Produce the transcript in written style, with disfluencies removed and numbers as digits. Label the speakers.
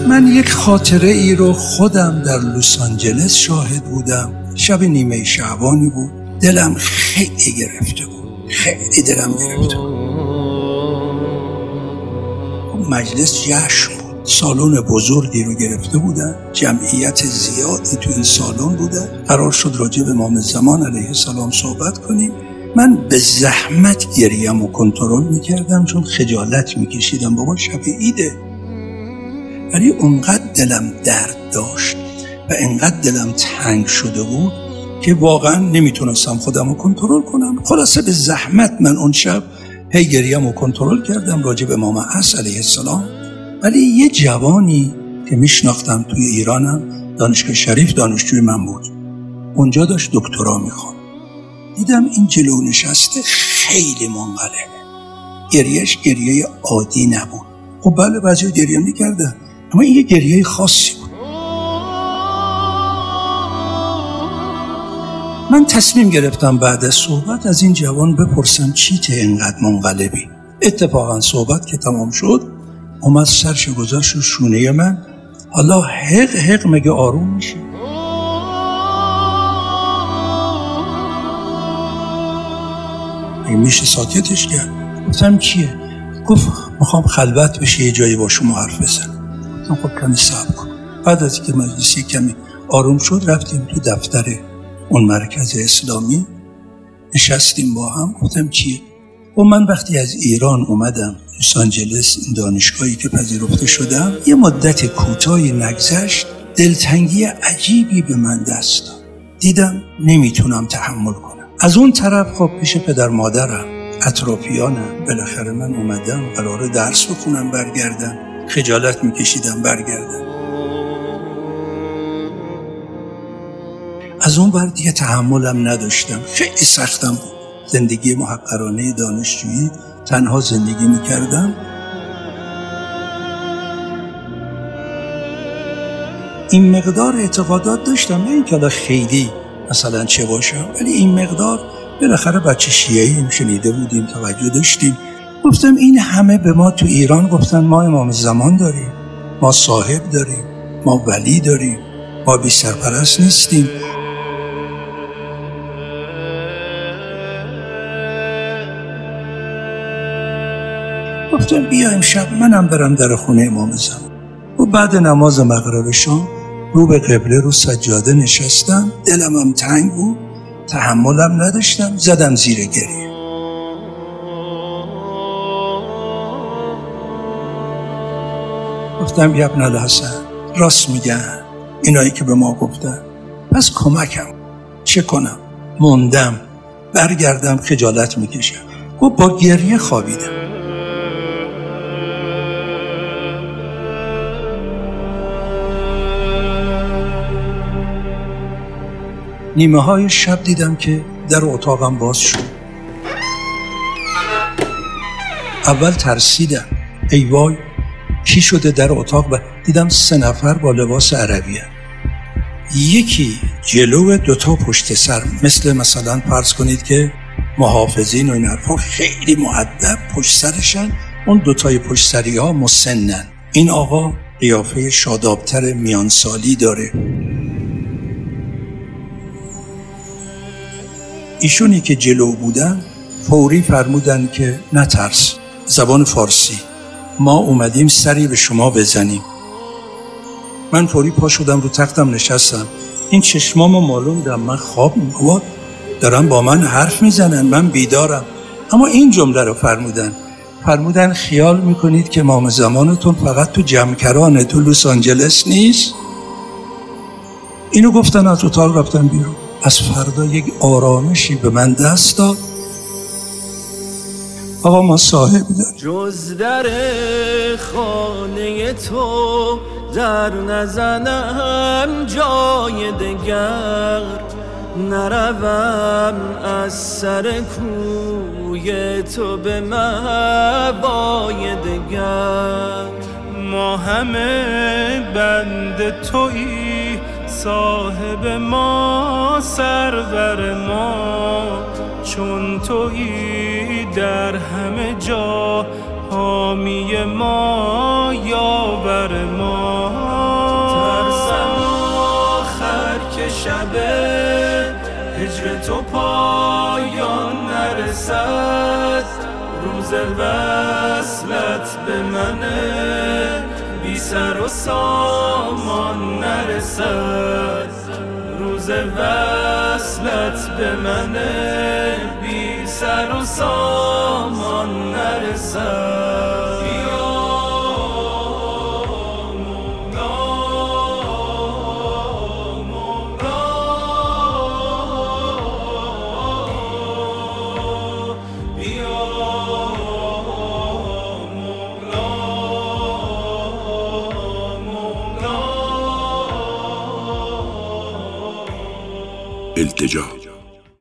Speaker 1: من یک خاطره ای رو خودم در لس آنجلس شاهد بودم. شب نیمه شعبانی بود. دلم خیلی گرفته بود. خیلی دلم گرفته بود. مجلس جشن بود. سالن بزرگی رو گرفته بودن. جمعیت زیادی تو این سالن بودن. قرار شد راجع به امام زمان علیه السلام صحبت کنیم. من به زحمت گریم و کنترل میکردم چون خجالت میکشیدم. بابا شب عیده. ولی اونقدر دلم درد داشت و انقدر دلم تنگ شده بود که واقعا نمیتونستم خودم رو کنترل کنم. خلاصه به زحمت من اون شب هی گریم رو کنترل کردم راجع به امام عصر علیه السلام. ولی یه جوانی که میشناختم توی ایرانم، دانشگاه شریف دانشجوی من بود، اونجا داشت دکترا میخوان. دیدم این جلو نشسته خیلی منقلبه. گریهش گریه عادی نبود. خب بله بعضی گریه میکردن، اما این یه گریه خاصی بود. من تصمیم گرفتم بعد از صحبت از این جوان بپرسم چیته اینقدر منقلبی. اتفاقا صحبت که تمام شد اومد سرش گذاشت رو شونه من. حالا حق حق مگه آروم میشه؟ میشه ساکتش کرد؟ گفتم کیه؟ گفت میخوام خلوت بشه یه جایی با شما حرف بزنم. گفتم خب کمی صبر کن. بعد از که مجلسی کمی آروم شد رفتیم تو دفتر اون مرکز اسلامی نشستیم با هم. گفتم کیه؟ و من وقتی از ایران اومدم لس آنجلس، این دانشگاهی که پذیرفته شدم، یه مدت کوتاهی نگذشت دلتنگی عجیبی به من دست داد. دیدم نمیتونم تحمل کنم. از اون طرف خب پیش پدر مادرم، اطرافیانم، بالاخره من اومدم قراره درس بخونم برگردم. خجالت میکشیدم برگردم. از اون ور دیگه تحملم نداشتم. خیلی سختم بود. زندگی محقرانه دانشجویی، تنها زندگی میکردم. این مقدار اعتقادات داشتم، نه اینکه حالا خیلی مثلا چه باشم، ولی این مقدار. بالاخره بچه شیعی شنیده بودیم، توجه داشتیم. گفتم این همه به ما تو ایران گفتن ما امام زمان داریم، ما صاحب داریم، ما ولی داریم، ما بی سرپرست نیستیم. گفتم بیا امشب منم برم در خونه امام زمان. و بعد نماز مغرب شام رو به قبله رو سجاده نشستم. دلم هم تنگ بود، تحملم نداشتم، زدم زیر گریه. گفتم یا ابن الحسن، راست میگن اینایی که به ما گفتن، پس کمکم چه کنم؟ موندم، برگردم؟ خجالت میکشم. گفت با گریه خوابیدم. نیمه های شب دیدم که در اتاقم باز شد. اول ترسیدم، ای وای کی شده در اتاق؟ و دیدم 3 نفر با لباس عربی هم. یکی جلو 2 پشت سر، مثلا فرض کنید که محافظین و این حرفا خیلی مؤدب پشت سرشن. اون 2 پشت سری ها مسنن. این آقا قیافه شادابتر میانسالی داره. ایشونی که جلو بودن فوری فرمودن که نترس، زبان فارسی، ما اومدیم سری به شما بزنیم. من فوری پا شدم، رو تختم نشستم. این چشمامو مالوندم، من خواب می‌بینم دارن با من حرف میزنن، من بیدارم. اما این جمله رو فرمودن خیال میکنید که امام زمانتون فقط تو جمکرانه، تو لس آنجلس نیست؟ اینو گفتن، از اتاق رفتن بیرون. از فردا یک آرامشی به من دست داد. آقا ما صاحب داریم.
Speaker 2: جز در خانه تو در نزنم جای دگر، نروم از سر کوی تو به مأوای دگر. ما همه بند تویی، صاحب ما سرور ما، چون تویی در همه جا حامی ما یاور ما. شب هجر تو پایان نرسد، روز وصلت به من بی سر و سامان نرسد، روز وصلت به من بی سر و سامان نرسد.
Speaker 3: التجا